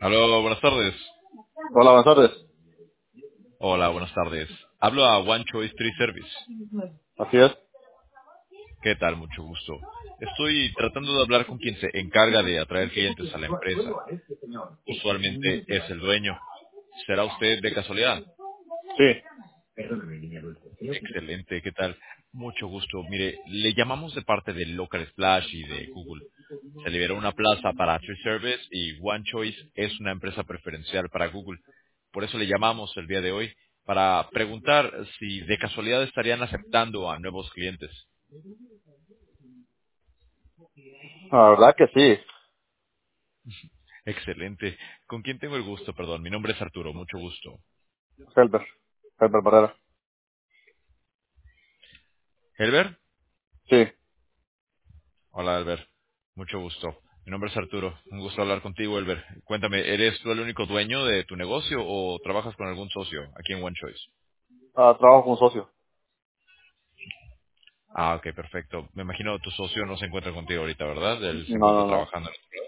Aló, buenas tardes. Hola, buenas tardes. Hola, buenas tardes. Hablo a One Choice Tree Service. Así es. ¿Qué tal? Mucho gusto. Estoy tratando de hablar con quien se encarga de atraer clientes a la empresa. Usualmente es el dueño. ¿Será usted de casualidad? Sí. Excelente, ¿qué tal? Mucho gusto. Mire, le llamamos de parte de Local Splash y de Google. Se liberó una plaza para Tree Service y One Choice es una empresa preferencial para Google. Por eso le llamamos el día de hoy para preguntar si de casualidad estarían aceptando a nuevos clientes. La verdad que sí. Excelente. ¿Con quién tengo el gusto? Perdón, mi nombre es Arturo, mucho gusto. Helber. Helber Barrera. ¿Helber? Sí. Hola, Albert. Mucho gusto. Mi nombre es Arturo. Un gusto hablar contigo, Albert. Cuéntame, ¿eres tú el único dueño de tu negocio o trabajas con algún socio aquí en One Choice? Trabajo con un socio. Ah, ok, perfecto. Me imagino tu socio no se encuentra contigo ahorita, ¿verdad? Él se No, encuentra no, no. trabajando.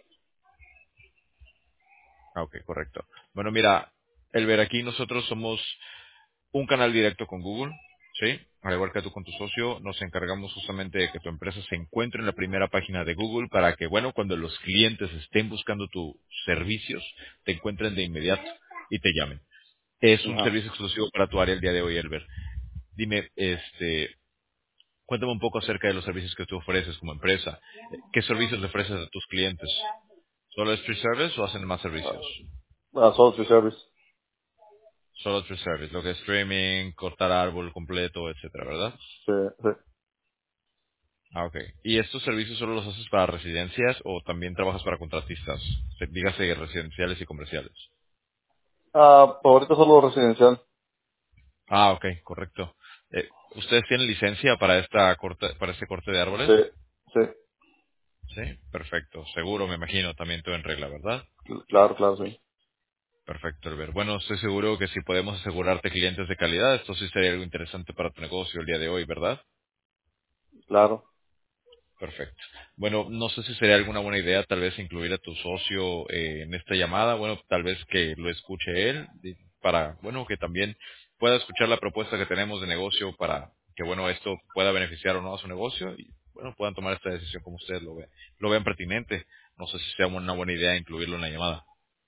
Ah, ok, correcto. Bueno, mira, Elber, aquí nosotros somos un canal directo con Google, ¿sí? Al igual que tú con tu socio, nos encargamos justamente de que tu empresa se encuentre en la primera página de Google para que, bueno, cuando los clientes estén buscando tus servicios, te encuentren de inmediato y te llamen. Es un Ajá. servicio exclusivo para tu área el día de hoy, Elber. Dime, cuéntame un poco acerca de los servicios que tú ofreces como empresa. ¿Qué servicios le ofreces a tus clientes? ¿Solo es free service o hacen más servicios? Socio Service. Solo free service, lo que es streaming, cortar árbol completo, etcétera, ¿verdad? Sí, sí. Ah, ok. ¿Y estos servicios solo los haces para residencias o también trabajas para contratistas? Dígase residenciales y comerciales. Ahorita solo residencial. Ah, ok, correcto. ¿Ustedes tienen licencia para para este corte de árboles? Sí, sí. Sí, perfecto. Seguro, me imagino, también todo en regla, ¿verdad? Claro, claro, sí. Perfecto, Albert. Bueno, estoy seguro que si podemos asegurarte clientes de calidad, esto sí sería algo interesante para tu negocio el día de hoy, ¿verdad? Claro. Perfecto. Bueno, no sé si sería alguna buena idea tal vez incluir a tu socio en esta llamada. Bueno, tal vez que lo escuche él para, bueno, que también pueda escuchar la propuesta que tenemos de negocio para que, bueno, esto pueda beneficiar o no a su negocio y, bueno, puedan tomar esta decisión como ustedes lo vean pertinente. No sé si sea una buena idea incluirlo en la llamada.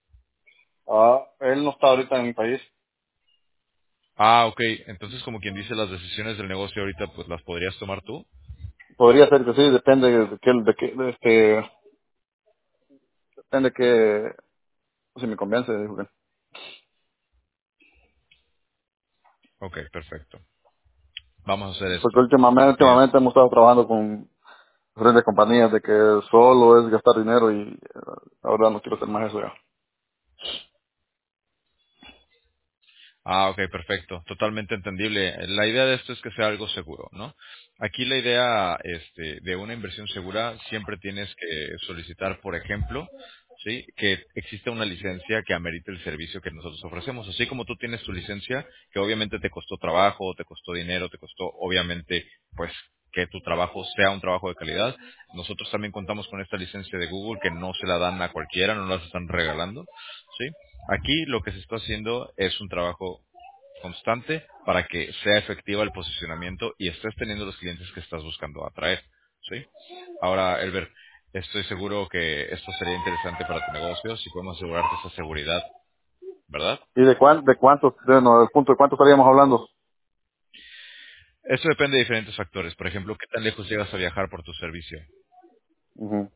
Él no está ahorita en mi país. Ah, ok. Entonces, como quien dice, las decisiones del negocio ahorita, pues las podrías tomar tú. Podría ser que sí, depende depende que, si me convence. Dijo que- Ok, perfecto. Vamos a hacer Porque esto. Eh, últimamente hemos estado trabajando con diferentes compañías de que solo es gastar dinero y ahora no quiero hacer más eso ya. Ah, ok, perfecto. Totalmente entendible. La idea de esto es que sea algo seguro, ¿no? Aquí la idea de una inversión segura siempre tienes que solicitar, por ejemplo, ¿sí? Que exista una licencia que amerite el servicio que nosotros ofrecemos. Así como tú tienes tu licencia, que obviamente te costó trabajo, te costó dinero, te costó, obviamente, pues, que tu trabajo sea un trabajo de calidad. Nosotros también contamos con esta licencia de Google que no se la dan a cualquiera, no las están regalando, ¿sí? Aquí lo que se está haciendo es un trabajo constante para que sea efectiva el posicionamiento y estés teniendo los clientes que estás buscando atraer, ¿sí? Ahora, Elber, estoy seguro que esto sería interesante para tu negocio si podemos asegurarte esa seguridad, ¿verdad? ¿Y de cuánto, no, del punto de cuánto estaríamos hablando? Eso depende de diferentes factores. Por ejemplo, ¿qué tan lejos llegas a viajar por tu servicio? Ujú.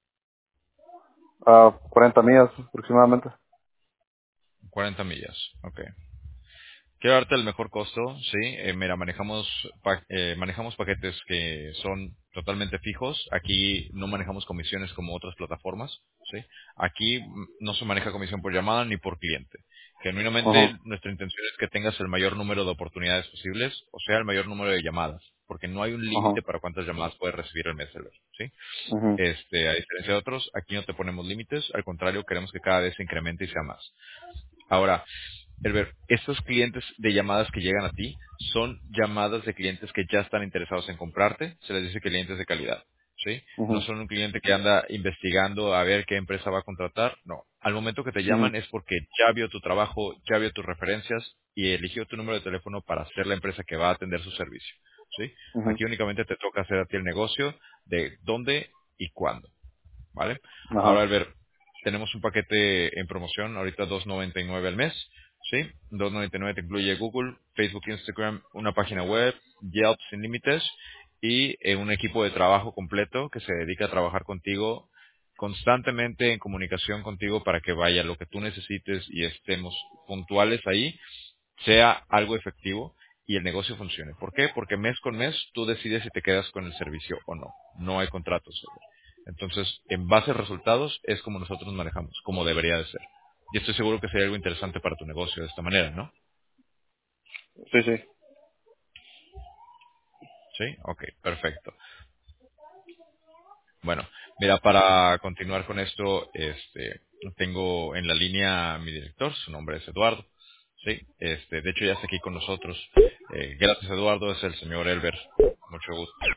40 millas aproximadamente. 40 millas, ok. Quiero darte el mejor costo, sí. Mira, manejamos paquetes que son totalmente fijos. Aquí no manejamos comisiones como otras plataformas, sí. Aquí no se maneja comisión por llamada ni por cliente. Genuinamente, Ajá, nuestra intención es que tengas el mayor número de oportunidades posibles, o sea, el mayor número de llamadas, porque no hay un ajá, límite para cuántas llamadas puedes recibir el Messenger, sí. ujú. A diferencia de otros, aquí no te ponemos límites, al contrario, queremos que cada vez se incremente y sea más. Ahora, Herbert, estos clientes de llamadas que llegan a ti son llamadas de clientes que ya están interesados en comprarte, se les dice clientes de calidad, ¿sí? No Ujú, son un cliente que anda investigando a ver qué empresa va a contratar, no. Al momento que te ujú, llaman es porque ya vio tu trabajo, ya vio tus referencias y eligió tu número de teléfono para ser la empresa que va a atender su servicio, ¿sí? ujú. Aquí únicamente te toca hacer a ti el negocio de dónde y cuándo. ¿Vale? Ahora, Ajá. al ver, tenemos un paquete en promoción, ahorita 2.99 al mes, ¿sí? 2.99 te incluye Google, Facebook, Instagram, una página web, Yelp sin límites y un equipo de trabajo completo que se dedica a trabajar contigo constantemente en comunicación contigo para que vaya lo que tú necesites y estemos puntuales ahí, sea algo efectivo y el negocio funcione. ¿Por qué? Porque mes con mes tú decides si te quedas con el servicio o no. No hay contratos. Entonces, en base a resultados es como nosotros nos manejamos, como debería de ser. Y estoy seguro que sería algo interesante para tu negocio de esta manera, ¿no? Sí, sí. Sí, ok, perfecto. Bueno, mira, para continuar con esto, tengo en la línea a mi director, su nombre es Eduardo. Sí, de hecho ya está aquí con nosotros. Gracias, Eduardo, es el señor Elber. Mucho gusto.